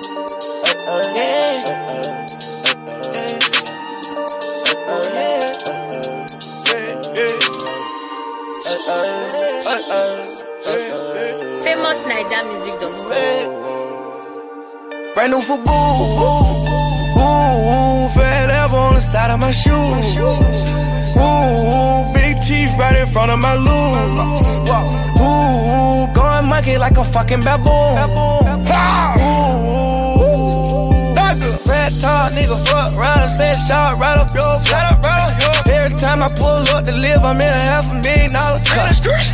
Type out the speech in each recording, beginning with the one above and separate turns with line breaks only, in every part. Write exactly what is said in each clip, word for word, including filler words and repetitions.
Famous Naija music dot com.
Brand new for boo. Ooh, fat elbow on the side of my shoes. Ooh, big teeth right in front of my loops. Ooh, going monkey like a fucking baboon. Ooh, red top nigga fuck round and said shot right up your shut up right up your. Every time I pull up to live, I'm in a half a million dollar cut.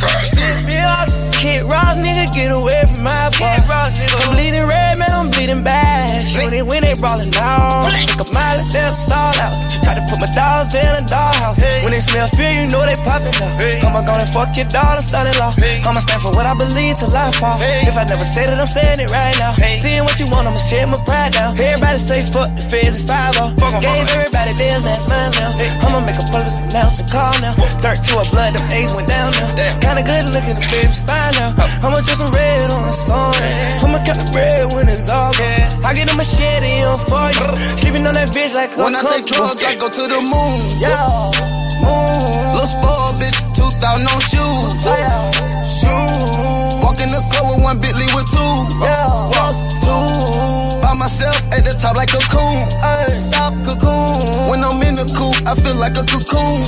Kid Ross, nigga, get away from my boss. I'm bleeding red, man, I'm bleeding bad. Shoot it when they ballin' down. Took a mile and then stall out. She tried to put my dogs in a dollhouse. When they smell fear, you know they poppin' out. I'ma go and fuck your daughter, son-in-law. I'ma stand for what I believe till I fall. If I never said it, I'm saying it right now. Seeing what you want, I'ma share my pride down. Everybody say fuck the feds and five oh. Gave everybody theirs, that's mine now. I'ma make a purpose announcement call now. Dirt to a blood, them A's went down now. Kinda good looking, the baby's fine now. I'ma do some red on the song. I'ma cut the bread when it's all good. I get a machete on for you. Sleeping on that bitch like
when I take drugs, I go to the moon.
Yeah, moon.
Little spoiled bitch, two thousand on shoes.
Yeah, shoes.
Walk in the club with one Bentley with two.
Yeah,
walk
two.
By myself at the top like a cocoon.
Ay, stop cocoon.
When I'm in the coop, I feel like a cocoon.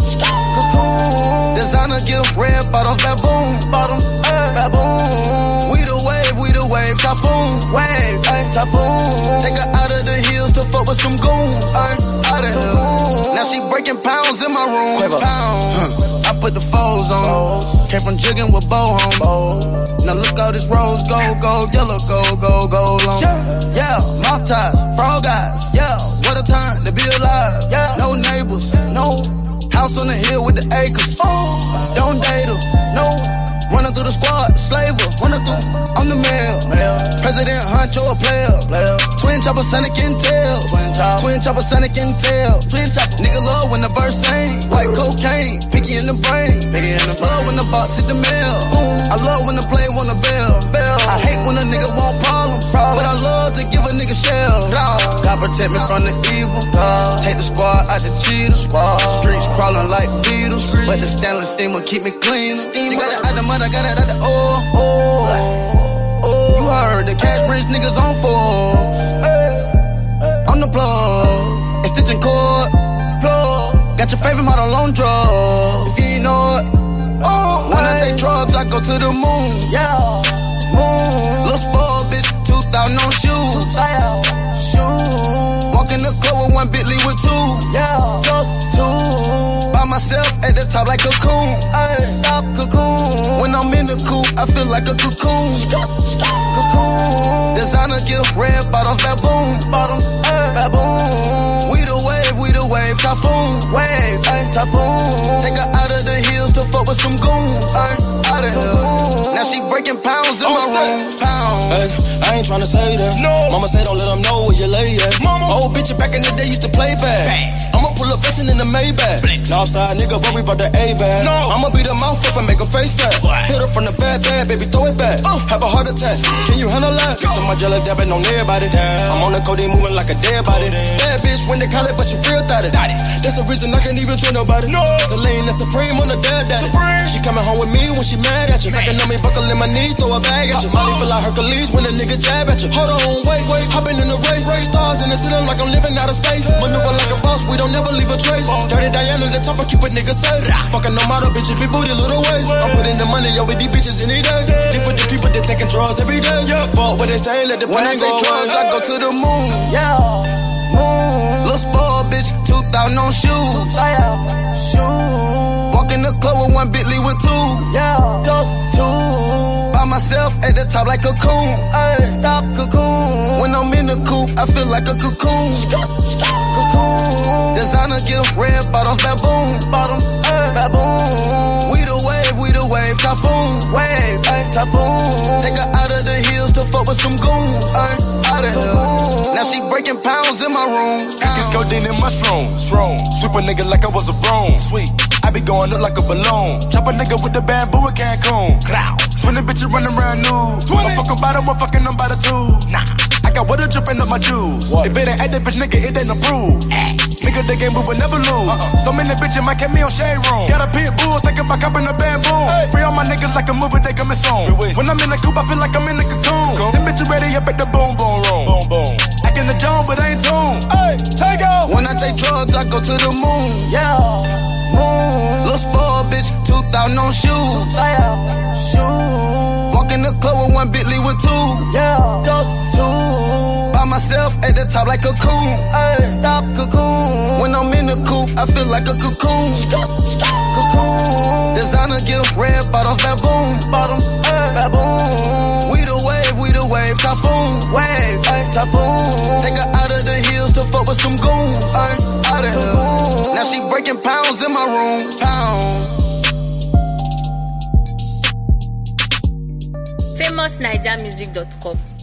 Cocoon.
Designer gift, red bottoms, baboon.
Bottoms, ay, baboon.
We the wave, we the wave, typhoon.
Wave, ay, typhoon.
Take her out of the hills to fuck with some goons.
Ay,
out of here. Now she breaking pounds in my room.
Pounds.
Huh. I put the foes on. Came from jigging with Bo home. Now look all this rose, gold, gold, yellow, gold, gold, gold long. Yeah, mop ties, frog eyes. Yeah, what a time to be alive.
Yeah,
no neighbors,
no
house on the hill with the acres.
Oh,
don't date her,
no.
Running through the squad, slaver. Running through, I'm the mail.
Mail.
President Huncho, a player.
player.
Twin chopper, Sonic and Tails.
Twin chopper,
Twin chopper, Sonic and Tails.
Twin chopper.
Nigga love when the verse sing. White cocaine, picky in the brain.
Picky in the brain.
Love when the box hit the mail.
Boom.
I love when the play want a bell. Bell. I hate when a nigga want problems. Problem. But I love to give a nigga shell. God protect me from the evil. God. Take the squad out the cheaters. Squad. Streets crawling like beetles. Street. But the stainless steamer keep me clean. You got it out the mud, I got it out the oil. Oh, oh, oh. You heard the cash rich niggas on force. Hey, I'm the plug. Extension cord, plug. Got your favorite model on drugs. If you ain't know it, oh, when I take drugs, I go to the moon.
Yeah, moon.
Little spoiled bitch, two thousand on shoes.
Yeah, shoes.
Walk in the club with one Bentley with two.
Yeah, just two.
By myself at the top like a cocoon.
Ay, stop cocoon.
When I'm in the coop, I feel like a cocoon.
Cocoon.
Designer gift, red bottoms, baboon.
Bottoms, ay, baboon.
We the wave, we the wave, typhoon.
Wave, ay, typhoon.
Take her out of the hills to fuck with some goons. Ay, out of here. Now she breaking pounds in my room. Pounds.
Hey, I ain't tryna say that.
No.
Mama say don't let them know where you lay at.
Mama.
Old bitch back in the day used to play bad.
Bad.
I'ma pull up flexing in the Maybach. Northside nigga worry about the A-bag.
No.
I'ma beat her mouth up and make her face fat.
What?
Hit her from the bad, bad, baby, throw it back.
Uh.
Have a heart attack. Can you handle that? So my jelly dabbing on everybody. Damn. I'm on the codeine moving like a dead body. Codeine. Bad bitch when they call it, but she real thotty. That's the reason I can't even trust nobody.
No.
Celine and Supreme on the dad daddy.
Supreme.
She coming home with me when she mad at you. Sucking on me, buckle in my knees, throw a bag at you. Molly feel like Hercules when a nigga jab at you. Hold on, wait, wait. Hopping in the race, race stars in the ceiling like I'm living out of space. Maneuver like a boss, we don't never leave a trace. Dirty Diana, the top, I keep a nigga safe. Fucking no model, bitches, be booty little ways. I'm putting the money, yo, with these bitches any day. Deep with the people that taking drugs every day. Fuck what they say, let the
When I
pain
take
go
drugs,
away.
I go to the moon.
Yeah, moon.
Little spoiled bitch, two thousand on shoes.
Yeah, shoes.
Walk in the club with one Bentley with two.
Yeah, just two.
By myself at the top like a cocoon.
Ay, stop cocoon.
When I'm in the coop, I feel like a cocoon.
Cocoon.
Designer gift, red bottoms, baboon.
Bottoms, ay, baboon.
We the wave, we the wave, typhoon.
Wave, ay, typhoon.
Take her out of the hills to fuck with some goons. Ay, out of here. Now she breaking pounds in my room.
It's codeine in my shrooms. Shrooms. Sweep a nigga like I was a broom. Sweet. I be going up like a balloon. Chop a nigga with the bamboo in Cancun. Twenty bitches running around nude. I'm fucking by the one, fucking them by the two. Nah. I like I would've dripping up my juice. What? If it ain't active, bitch, nigga, it ain't approved. Nigga, the game, we will never lose. Uh-uh. So many bitches might get me on shade room. Got a pit bull, thinking about copping a bamboo. Hey. Free all my niggas like a movie, they coming soon. When I'm in the coop, I feel like I'm in the cocoon. Cool. Them bitches ready up at the boom, boom room. Boom, boom. Acting the Jones, but ain't tuned. Hey, take off.
When I take drugs, I go to the moon. Yeah, moon. Little spoiled bitch, two thousand on shoes. Shoes. Walk in the club with one Bentley with two. Yeah, those two. By myself at the top like a cocoon. Ay, top cocoon. When I'm in the coop, I feel like a cocoon. Cocoon. Designer gift, red bottoms, baboon. Bottoms, ay, baboon. We the wave, we the wave, typhoon. Wave, ay, typhoon. Take her out of the hills to fuck with some goons. Ay, out of here. Now she breaking pounds in my room. Pounds.
famous naija music dot com